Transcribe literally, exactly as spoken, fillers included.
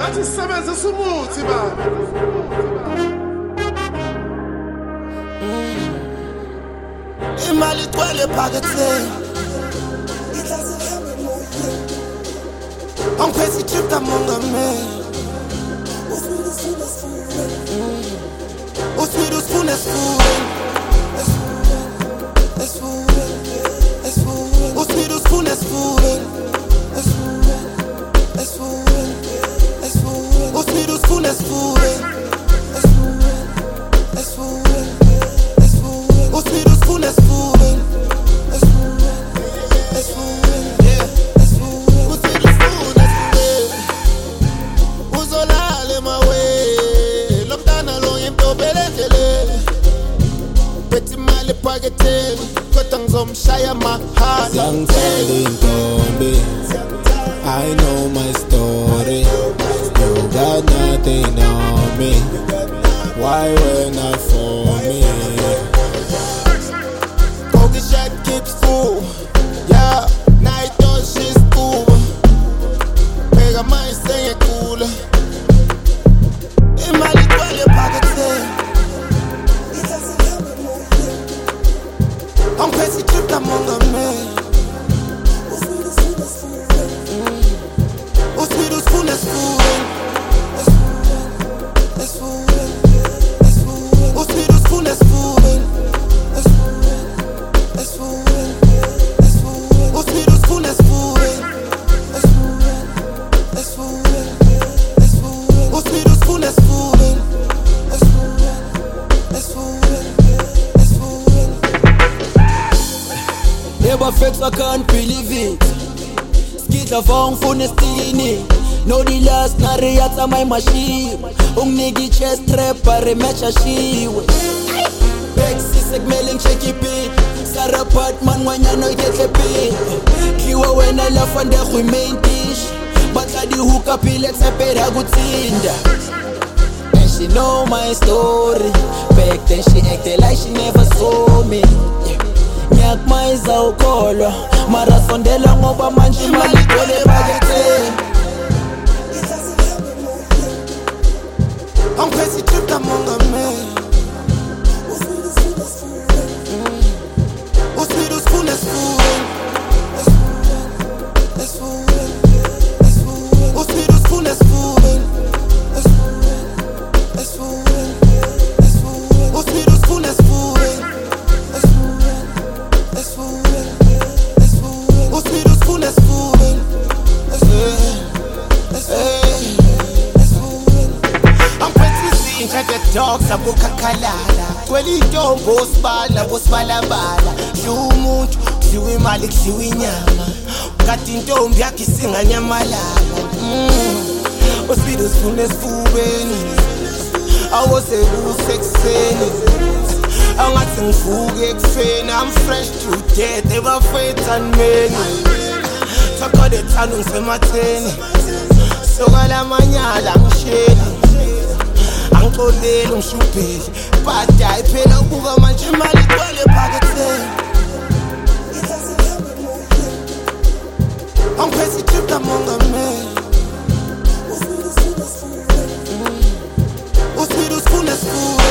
Ngathi sisebenzisa umuthi baba. Imali igcwele phaketheni. Angiphethe i-trip kamongameli. Uthwile usifune esifubeni. Esifubeni, esifubeni. Uthwile usifune esifubeni. Esifubeni, esifubeni, esifubeni. Uthwile usifune esifubeni. Esifubeni, esifubeni, esifubeni. Uthwile usifune esifubeni. Esifubeni, esifubeni, esifubeni. Uthwile usifune esifubeni. Uzolala emaweni. Lomntana lo ngimtobelezele. Bethi imali ephaketheni kodwa ngizomshaya mahala. Sangithanda intombi, I know my story. You got nothing on me. Why were not for me? Kogi shot keeps full. Yeah, night though she's cool. Pega mais sem é cool. Imali igcwele phaketheni. Angiphethe i-trip kamongameli. Uthwile usifune esifubeni. Esifubeni, esifubeni. Uthwile usifune esifubeni. Esifubeni, esifubeni, esifubeni. Uthwile usifune esifubeni. Esifubeni, esifubeni, esifubeni. Uthwile usifune esifubeni. Esifubeni, esifubeni, esifubeni. Never fix, I can't believe it. Skidla vong phone stini. No the last na reyata my machine. Ungnigi chest trap pare mecha shiwe. Bexi segmeling check it. Sara Batman wanyano iketle pin. Kiwa wena la fande khu main dish. Batla di hook up let's sepera gutsinda. And she know my story. Back then she acted like she never saw me. Nyak maiza ukolo mara sondela ngoba manje imali igcwele phaketheni. Angiphethe i-trip kamongameli. Uthwile usifune esifubeni. Esifubeni, esifubeni. Uthwile usifune esifubeni. Esifubeni, esifubeni, esifubeni. Uthwile usifune esifubeni. Esifubeni, esifubeni, esifubeni. Uthwile usifune esifubeni. Esifubeni, esifubeni. Angiphethe izinja the dogs abukakhalala. Kweli intombi osibala bosibalabala. Dliwa umuntu, kudliwa imali, kudliwa inyama. Kati intombi yakhe isinganyamalala. Usibili usifune esifubeni. Awosebuse ekuseni. Angathi ngivuke ekuseni. I'm fresh to death, ebafethu animeni. Thakha lethando ngisematheni. Soka lamanyala ngisheli. Angixoleli ngishupheli. Bhadayi phela ubuka manje imali igcwele phaketheni. Angiphethe i-trip kamongameli. Uthwile usifune esifubeni.